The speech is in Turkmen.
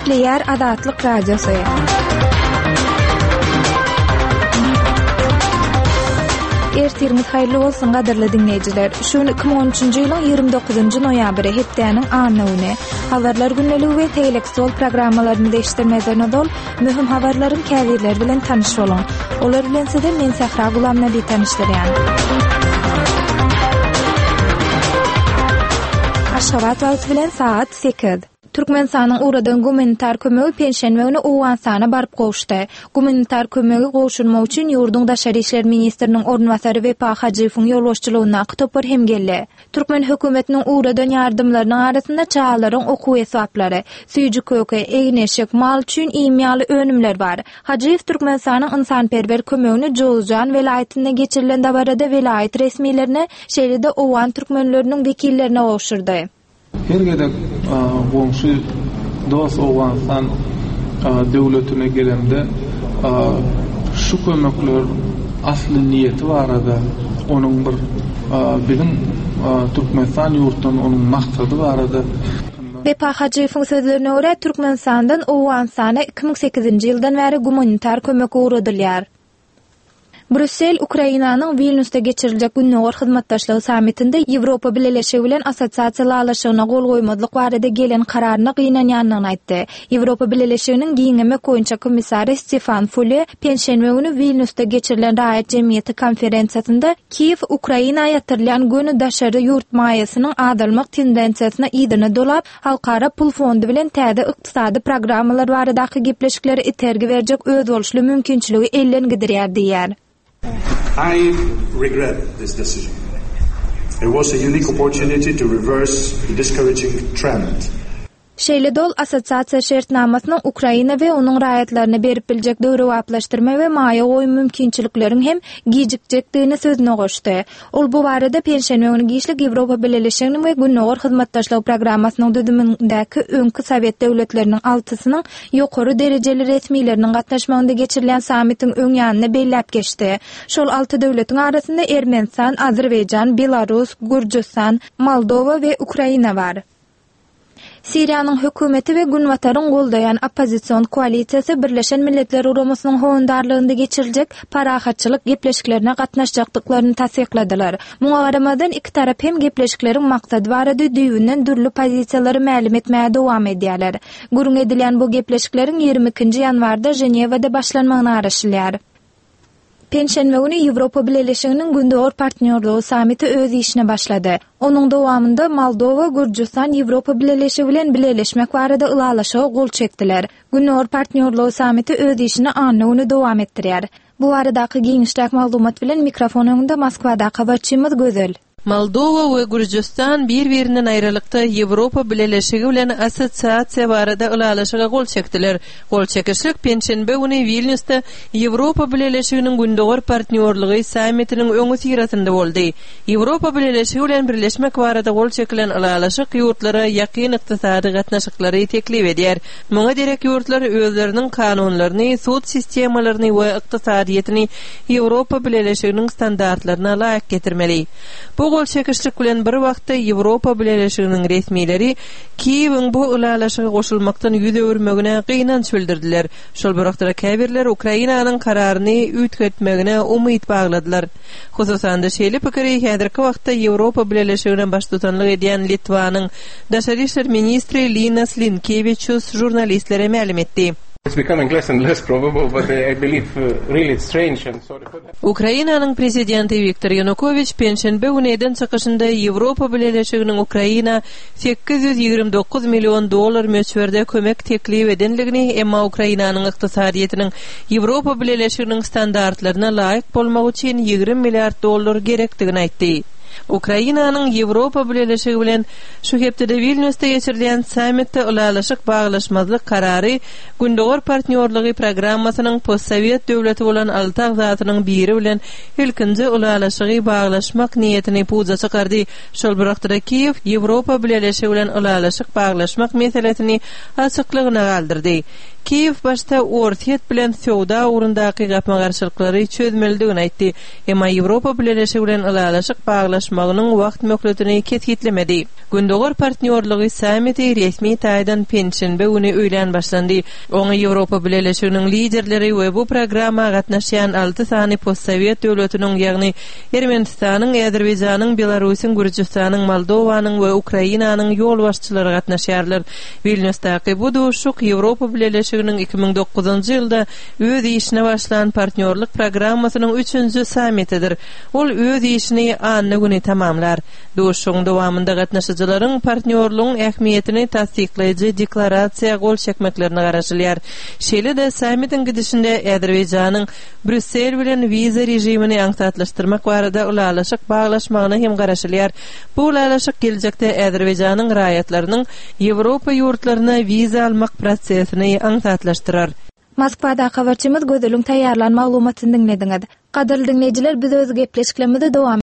Nükleer Azatlyk Radiosu. Ertirimiz hayırlı olsun qadarly dinleyijiler. Şu 2013-nji ýylyň 29-njy noýabry hepdeniň anyny habarlar günneligi we telekstol programmalaryny değişdirmeden odol mühim habarlaryň käbirleri bilen tanyş bolun. Olar bilen sizde men Sahra Gulamnabi tanışdyrýan. Aşgabat wagt bilen saat 8. Türkmenistanyň uradan gumanitar kömegi pensiýany Owgansana baryp gowuşdy. Gumanitar kömegi gowuşulmak üçin ýurdun daşary işler ministriniň ornwasary Wepa Hajiýewiň ýolbaşçylygyna Akytopar hem geldi. Türkmen hökümetiniň uradan ýardymlarynyň arasynda çağalaryň okuw esaplary, süýjü köke, egneşik, mal üçin iýmýaly önümler bar. Hajiýew Türkmenistanyň ynsanperwer kömegini Joğuzcan welaýetinde geçirilen dabarada welaýet resmiýlerine şeýlede owan türkmenleriniň wekillerine gowuşdurdy. Her gedek goňşy dost Owgansan döwletine gelemde şu kömekler asly niýeti barada, onuň bir bizim Türkmenistan ýurtdan onuň maksady barada. Wepa Hajiýewiň sözlerine görä Türkmenistandan Owgansana 2008-nji ýyldan bäri gumanitar kömek uğradylýar. Brüssel, Ukrainanyň Vilniusda geçiriljek günnäger hyzmatdaşlygy sammitinde Ýewropa Birleşigi bilen assosiasiýalaşygyna gol goýmazlyk barada gelen kararyna gynanýanyny aýtdy. Ýewropa Birleşiginiň giňemek goýunça komissary Stefan Füle pensiýany güni Vilniusda geçirilen raýat jemgyýeti konferensiýasynda Kiýew Ukraina ýatyrlan göni daşary ýurt maýasynyň adalmak tendensiýasyna ýygyny dolap halkara pul fondy bilen täze ykdysady programmalar baradaky gepleşikleri itergi berjek öz boluşly mümkinçiligi elden gidirýär diýär. I regret this decision. It was a unique opportunity to reverse the discouraging trend. Şeýledol assosiasiýa şertnamasynyň Ukraina we onuň raýatlaryna berip biljek döwrewaplaşdyrma we maýa goýum mümkinçilikleriniň hem gijikjekdigini sözüne goşdy. Ol bu barada pensiýany gişlik Ýewropa Birleşiginiň we günnäger hyzmatdaşlyk programmasynyň düdümindäki öňkü Sowet döwletleriniň 6synyň ýokary derejeli resmiýleriniň gatnaşmagynda geçirilen sammitiň öň ýanyna bellap geçdi. Şol 6 döwletiň arasynda Ermenistan, Azerbaýjan, Belarus, Gürjistan, Moldowa we Ukraina bar. Siriýanyň hökümeti we Günwataryň goldaýan oppozisiýon koalisiýasy Birleşen Milletler Uramasynyň howandarlygynda geçiriljek parahatçylyk gepleşiklerine gatnaşjakdyklaryny tasdikladylar. Muňa garamadan iki tarap hem gepleşikleriň maksady barada düýünden dürli pozisiýalary ma'lum etmäge dowam edýärler. Gurun edilen bu gepleşikleriň 22-nji ýanwarda Jenewada başlanmagyny araşdyrýar. Pensiýany güni Ýewropa Birleşiginiň gündäger partnerliği sammiti öz işine başlady. Onuň dowamında Moldowa, Gürjistan Ýewropa Birleşigi bilen birleşmek barada ılalaşyga gol çekdiler. Gündäger partnerliği sammiti öz işini anyny dowam etdirýär. Bu aradaky giňişlik maglumat bilen mikrofon öňünde Moskwada habarçymyz Gözel. Moldova we Gürjistan bir-birinden aýrylykda Ýewropa Birleşigi bilen assosiasiýa barada ulalaşyga gol çekdiler. Gol çekişlik pensiýany güni Vilniusda Ýewropa Birleşiginiň gündäger partnerligi sammitiniň öňü sirasynda boldy. Ýewropa Birleşigi bilen birleşmek barada gol çekilen ulalaşyk ýurtlara ýakyn ykdysady gatnaşyklary teklip edýär. Muňa derek ýurtlar özleriniň kanunlaryny, sud sistemalaryny we ykdysadyýetini Ýewropa Birleşiginiň standartlaryna laýyk getirmeli. Bu gol çekişlik bilen bir wagtda Ýewropa Birleşiginiň resmiýleri Kiýewiň bu ulalaşyga goşulmakdan ýüz öwürmegine gynanç bildirdiler. Şol bir wagtda käbirler Ukrainanyň kararyny üýtgetmegine umyt bagladylar. Hususan da şeýle pikiri häzirki wagtda Ýewropa Birleşiginiň baş tutanlyk edýän Litvanyň daşary işler ministri Linas Linkevičius jurnalistlere ma'lum etdi. It's becoming less and less probable, but I believe really it's strange and sorry for that. Ukrainanyň prezidenti Viktor Yanukovych pensiýany güneden çykyşynda Ýewropa Birleşiginiň Ukraina 829 milyon dollar möçberde kömek teklip edenligini, emma Ukrainanyň ykdysadyýetiniň Ýewropa Birleşiginiň standartlaryna laýyk bolmak üçin 20 milliard dollar gerekdigini aýtdy. Ukrainanyň Ýewropa Birleşigi bilen şu hepde Vilniusda geçirilen sammitde ulalaşyk baglaşmazlyk karary gündäger partnerligi programmasynyň postsovet döwleti bolan 6 agzatynyň biri bilen ilkinji ulalaşygy baglaşmak niýetini puza çykardy. Şol bir wagtda Kiýew Ýewropa Birleşigi bilen ulalaşyk baglaşmak meselesini açyklygyna galdyrdy. Kiev başta ortiyet bilen söwda ugrundaky gapma garşylyklary çözmeldigini aýtdy. Emma Ýewropa Birleşigi bilen ulalaşyk baglaşmagynyň wagt möhletini ketgitlemedi. Gündogor partnerligi sammiti resmi taýdan penşenbe güni öýlen başlandy. Oňa Ýewropa Birleşiginiň liderleri we bu programa gatnaşýan 6 sany postsovet döwletiniň, ýagny Ermenistanyň, Azerbaýjanyň, Belarusyň, Gürjistanyň, Moldowanyň we Ukrainanyň ýol başçylary gatnaşýarlar. Vilniusdaky bu duşuk Ýewropa Birleşiginiň 2009-njy ýylda öz işine başlanan partnerlik programmasynyň 3-nji sammitidir. Ol öz işini anny güni tamamlar. Duşuň dowamında gatnaşyjylaryň partnerligiň ähmiýetini tasdiklaýjy deklarasiýa gol çekmeklerini garaşylýar. Şeýle de sammitiň gidişinde Azerbaýjanyň Brüssel bilen viza rejimini aňsatlaşdyrmak barada ulalaşyk baglaşmagyny hem garaşylýar. Bu ulalaşyk geljekde Azerbaýjanyň raýatlarynyň Ýewropa ýurtlaryna viza almak prosesini aňsatlaşdyrar. Moskvada habarçymyz Gözelüň taýýarlan maglumatyny dinlediňiz. Gaderly dinleýijiler, biz öz gepleşiklerimizi dowam